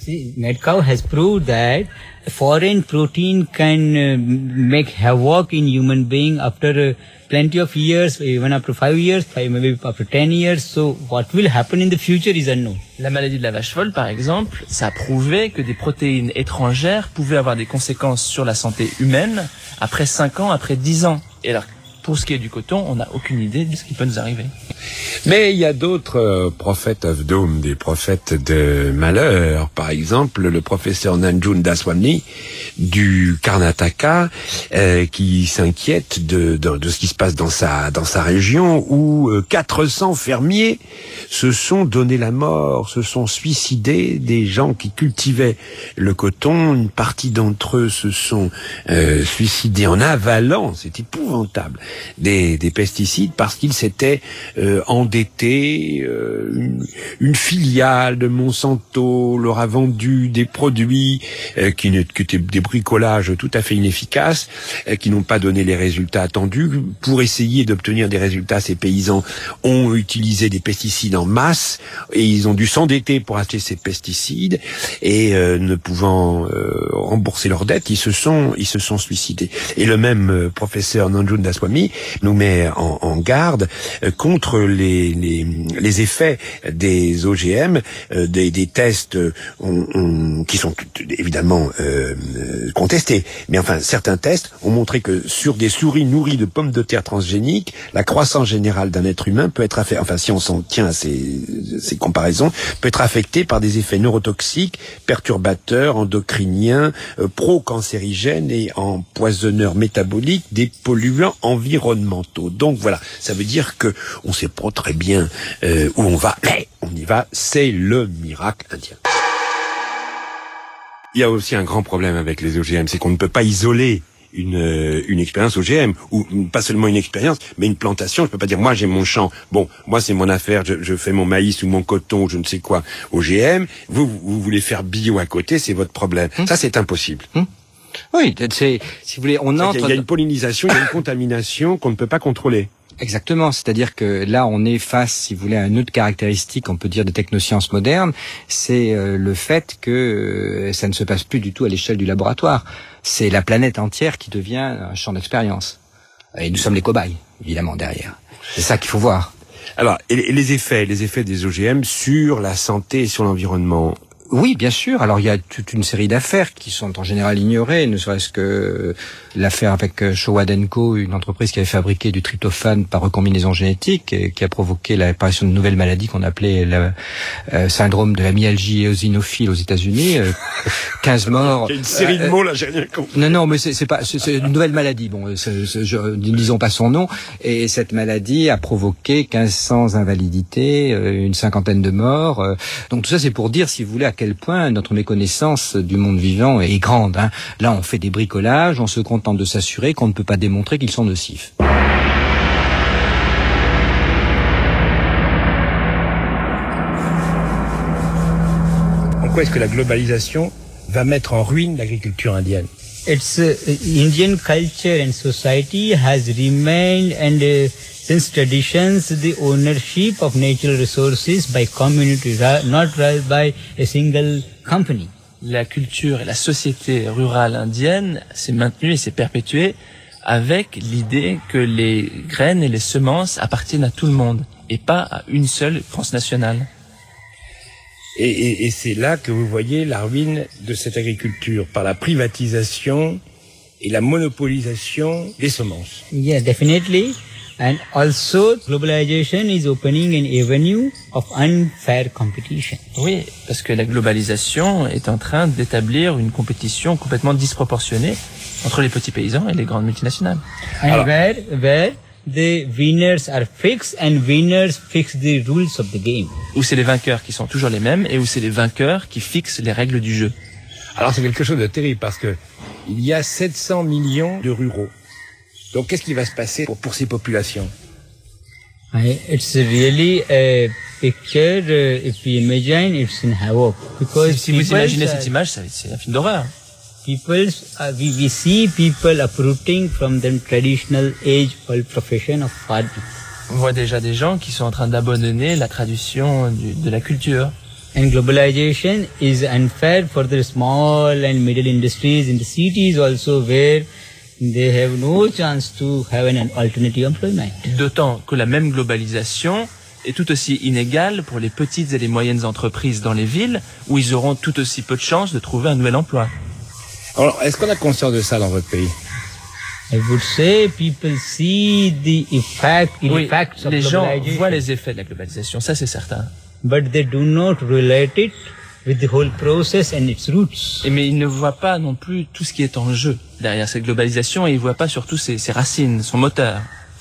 See, Metcalfe has proved that foreign protein can uh, make havoc in human being after uh, plenty of years, even after five years, five, maybe after ten years. So what will happen in the future is unknown. La maladie de la vache folle, par exemple, ça a prouvé que des protéines étrangères pouvaient avoir des conséquences sur la santé humaine après cinq ans, après dix ans. Et alors, pour ce qui est du coton, on n'a aucune idée de ce qui peut nous arriver. Mais il y a d'autres euh, prophètes of doom, des prophètes de malheur. Par exemple, le professeur Nanjun Daswamy du Karnataka, euh, qui s'inquiète de, de, de ce qui se passe dans sa, dans sa région, où euh, quatre cents fermiers se sont donné la mort, se sont suicidés, des gens qui cultivaient le coton. Une partie d'entre eux se sont euh, suicidés en avalant, c'est épouvantable, des, des pesticides parce qu'ils s'étaient euh, endettés. Euh, une, une filiale de Monsanto leur a vendu des produits euh, qui, ne, qui étaient des bricolages tout à fait inefficaces, euh, qui n'ont pas donné les résultats attendus. Pour essayer d'obtenir des résultats, ces paysans ont utilisé des pesticides en masse et ils ont dû s'endetter pour acheter ces pesticides et euh, ne pouvant euh, rembourser leurs dettes, ils se sont ils se sont suicidés. Et le même euh, professeur Nanjun Daswamy nous met en, en garde euh, contre les, les les effets des O G M, euh, des, des tests euh, on, on, qui sont évidemment euh, contestés. Mais enfin, certains tests ont montré que sur des souris nourries de pommes de terre transgéniques, la croissance générale d'un être humain peut être affectée, enfin si on s'en tient à ces, ces comparaisons, peut être affectée par des effets neurotoxiques, perturbateurs, endocriniens, euh, pro-cancérigènes et empoisonneurs métaboliques des polluants environnementaux. Donc voilà, ça veut dire que on sait pas très bien euh, où on va, mais on y va, c'est le miracle indien. Il y a aussi un grand problème avec les O G M, c'est qu'on ne peut pas isoler une une expérience O G M, ou pas seulement une expérience, mais une plantation. Je peux pas dire moi j'ai mon champ, bon moi c'est mon affaire, je, je fais mon maïs ou mon coton ou je ne sais quoi O G M. Vous vous, vous voulez faire bio à côté, c'est votre problème. Hum. Ça c'est impossible. Hum. Oui, c'est si vous voulez, on entre. Il y a une pollinisation, il y a une contamination qu'on ne peut pas contrôler. Exactement, c'est-à-dire que là on est face, si vous voulez, à une autre caractéristique, on peut dire, des technosciences modernes, c'est euh, le fait que euh, ça ne se passe plus du tout à l'échelle du laboratoire. C'est la planète entière qui devient un champ d'expérience. Et nous sommes les cobayes, évidemment, derrière. C'est ça qu'il faut voir. Alors, et les effets, les effets des O G M sur la santé et sur l'environnement? Oui, bien sûr. Alors il y a toute une série d'affaires qui sont en général ignorées, ne serait-ce que l'affaire avec Showa Denko, une entreprise qui avait fabriqué du tryptophane par recombinaison génétique et qui a provoqué l'apparition de nouvelles maladies qu'on appelait le euh, syndrome de la myalgie éosinophile aux États-Unis. Euh, quinze morts. Il y a une série de mots là, j'ai rien compris. Non, non, mais c'est, c'est pas, c'est, c'est une nouvelle maladie. Bon, c'est, c'est, je, ne disons pas son nom. Et cette maladie a provoqué quinze cents invalidités, une cinquantaine de morts. Donc tout ça, c'est pour dire, si vous voulez, à quel point notre méconnaissance du monde vivant est grande. Hein. Là, on fait des bricolages, on se contente de s'assurer qu'on ne peut pas démontrer qu'ils sont nocifs. En quoi est-ce que la globalisation va mettre en ruine l'agriculture indienne? It's uh, Indian culture and society has remained and uh, since traditions the ownership of natural resources by community, not by a single company. La culture et la société rurale indienne s'est maintenue et s'est perpétuée avec l'idée que les graines et les semences appartiennent à tout le monde et pas à une seule transnationale. Et, et, et c'est là que vous voyez la ruine de cette agriculture, par la privatisation et la monopolisation des semences. Yeah, definitely. And also, globalization is opening an avenue of unfair competition. Oui, parce que la globalisation est en train d'établir une compétition complètement disproportionnée entre les petits paysans et les grandes multinationales. And Alors, where, where the winners are fixed and winners fix the rules of the game. Où c'est les vainqueurs qui sont toujours les mêmes et où c'est les vainqueurs qui fixent les règles du jeu. Alors c'est quelque chose de terrible parce que il y a sept cents millions de ruraux. Donc qu'est-ce qui va se passer pour, pour ces populations? It's really a picture, uh, if you imagine, it's in havoc. Because si, si vous imaginez cette image, c'est un film d'horreur. People, uh, we, we see people uprooting from the traditional age-old profession of farming. On voit déjà des gens qui sont en train d'abandonner la tradition du, de la culture. And globalization is unfair for the small and middle industries in the cities also, where they have no chance to have an alternative employment. D'autant que la même globalisation est tout aussi inégale pour les petites et les moyennes entreprises dans les villes, où ils auront tout aussi peu de chances de trouver un nouvel emploi. Alors, est-ce qu'on a conscience de ça dans votre pays? I would say people see the effect, oui, effects of les gens globalization. voient les effets de la globalisation, ça c'est certain. But they do not relate it with the whole process and its roots. Et mais ils ne voient pas non plus tout ce qui est en jeu derrière cette globalisation, et ils ne voient pas surtout ses, ses racines, son moteur.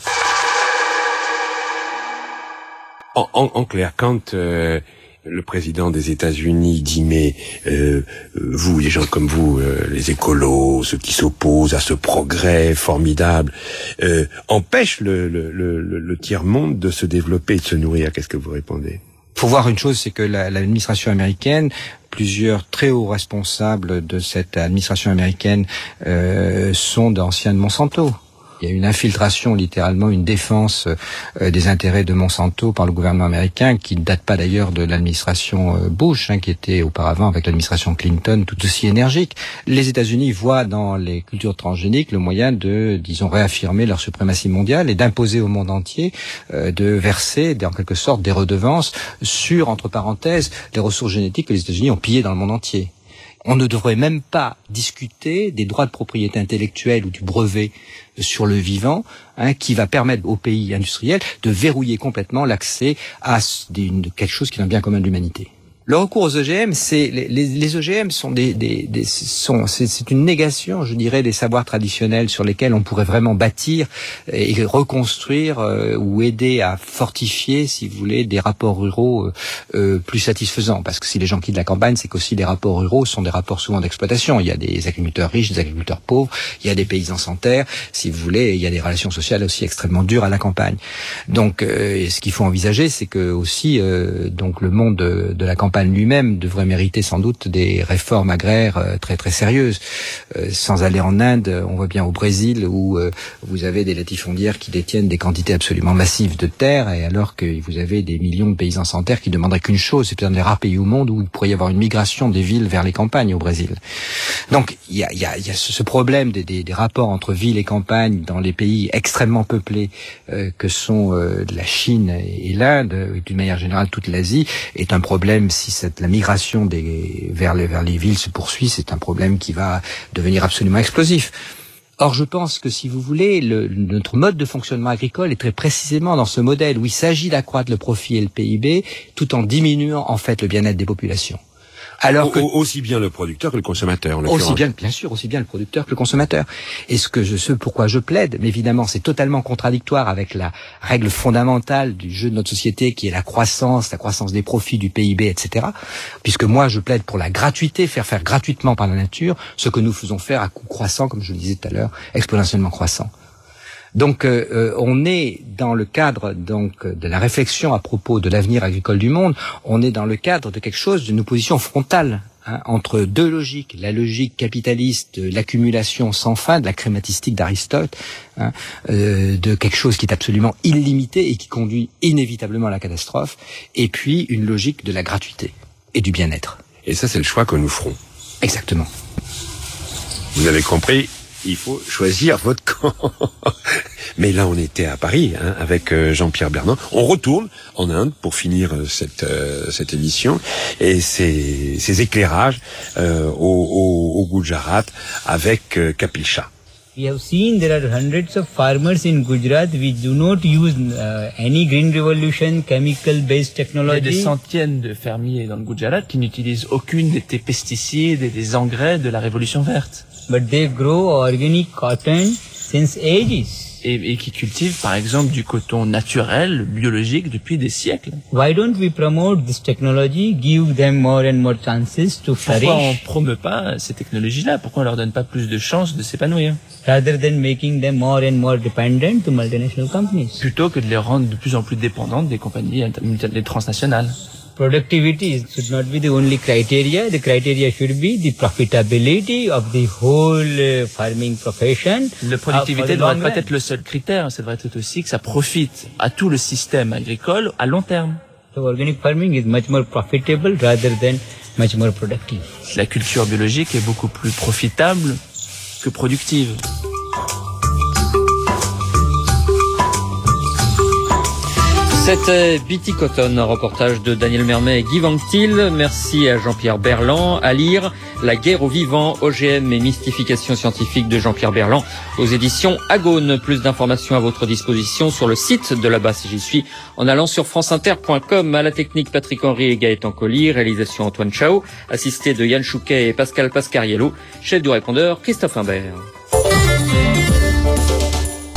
En, en, en clair, quand euh, le président des États-Unis dit mais euh, vous, les gens comme vous, euh, les écolos, ceux qui s'opposent à ce progrès formidable, euh, empêchent le, le, le, le tiers-monde de se développer et de se nourrir, qu'est-ce que vous répondez? Faut voir une chose, c'est que la, l'administration américaine, plusieurs très hauts responsables de cette administration américaine euh, sont d'anciens de Monsanto. Il y a une infiltration, littéralement une défense euh, des intérêts de Monsanto par le gouvernement américain, qui ne date pas d'ailleurs de l'administration euh, Bush, hein, qui était auparavant avec l'administration Clinton tout aussi énergique. Les États-Unis voient dans les cultures transgéniques le moyen de, disons, réaffirmer leur suprématie mondiale et d'imposer au monde entier euh, de verser, en quelque sorte, des redevances sur, entre parenthèses, les ressources génétiques que les États-Unis ont pillées dans le monde entier. On ne devrait même pas discuter des droits de propriété intellectuelle ou du brevet sur le vivant, hein, qui va permettre aux pays industriels de verrouiller complètement l'accès à une, quelque chose qui est un bien commun de l'humanité. Le recours aux O G M, c'est les, les, les O G M sont des, des, des sont c'est, c'est une négation, je dirais, des savoirs traditionnels sur lesquels on pourrait vraiment bâtir et reconstruire euh, ou aider à fortifier, si vous voulez, des rapports ruraux euh, euh, plus satisfaisants. Parce que si les gens quittent la campagne, c'est qu'aussi les rapports ruraux sont des rapports souvent d'exploitation. Il y a des agriculteurs riches, des agriculteurs pauvres, il y a des paysans sans terre, si vous voulez, il y a des relations sociales aussi extrêmement dures à la campagne. Donc, euh, ce qu'il faut envisager, c'est que aussi, euh, donc le monde de, de la campagne lui-même devrait mériter sans doute des réformes agraires euh, très très sérieuses. Euh, sans aller en Inde, on voit bien au Brésil où euh, vous avez des latifondières qui détiennent des quantités absolument massives de terre, et alors que vous avez des millions de paysans sans terre qui demanderaient qu'une chose, c'est peut-être un des rares pays au monde où il pourrait y avoir une migration des villes vers les campagnes au Brésil. Donc il y a, y a, y a ce problème des, des, des rapports entre villes et campagnes dans les pays extrêmement peuplés euh, que sont euh, la Chine et l'Inde, et d'une manière générale toute l'Asie, est un problème. Si cette, la migration des, vers, les, vers les villes se poursuit, c'est un problème qui va devenir absolument explosif. Or, je pense que, si vous voulez, le, notre mode de fonctionnement agricole est très précisément dans ce modèle où il s'agit d'accroître le profit et le P I B tout en diminuant, en fait, le bien-être des populations. Alors que aussi bien le producteur que le consommateur. En aussi bien, bien sûr, aussi bien le producteur que le consommateur. Et ce que je, ce pourquoi je plaide, mais évidemment, c'est totalement contradictoire avec la règle fondamentale du jeu de notre société, qui est la croissance, la croissance des profits, du P I B, et cetera. Puisque moi, je plaide pour la gratuité, faire faire gratuitement par la nature ce que nous faisons faire à coût croissant, comme je le disais tout à l'heure, exponentiellement croissant. Donc, euh, on est dans le cadre donc de la réflexion à propos de l'avenir agricole du monde. On est dans le cadre de quelque chose, d'une opposition frontale hein, entre deux logiques, la logique capitaliste de l'accumulation sans fin, de la crématistique d'Aristote, hein, euh, de quelque chose qui est absolument illimité et qui conduit inévitablement à la catastrophe, et puis une logique de la gratuité et du bien-être. Et ça, c'est le choix que nous ferons. Exactement. Vous avez compris, il faut choisir votre camp. Mais là, on était à Paris hein, avec euh, Jean-Pierre Bernand. On retourne en Inde pour finir euh, cette euh, cette émission et ces, ces éclairages euh, au, au, au Gujarat avec euh, Kapil Shah. We have seen there are hundreds of farmers in Gujarat which do not use uh, any green revolution chemical-based technology. Il y a des centaines de fermiers dans le Gujarat qui n'utilisent aucune des pesticides et des engrais de la révolution verte. But they grow organic cotton since ages. Et, et qui cultivent par exemple du coton naturel, biologique depuis des siècles. Why don't we promote this technology, give them more and more chances to flourish? Pourquoi on promeut pas ces technologies-là? Pourquoi on leur donne pas plus de chances de s'épanouir? Rather than making them more and more dependent to multinational companies. Plutôt que de les rendre de plus en plus dépendantes des compagnies des transnationales. Productivity should not be the only criteria. The criteria should be the profitability of the whole uh, farming profession. La productivité ne devrait pas être le seul critère. Ça devrait être aussi que ça profite à tout le système agricole à long terme. So organic farming is much more profitable rather than much more productive. La culture biologique est beaucoup plus profitable que productive. C'était Viticoton, un reportage de Daniel Mermet et Guy Vanctil. Merci à Jean-Pierre Berland. À lire La guerre aux vivants, O G M et mystification scientifique de Jean-Pierre Berland aux éditions Agone. Plus d'informations à votre disposition sur le site de là-bas si j'y suis en allant sur franceinter point com. À la technique, Patrick Henry et Gaëtan Colli. Réalisation Antoine Chao. Assisté de Yann Chouquet et Pascal Pascariello. Chef du répondeur, Christophe Imbert.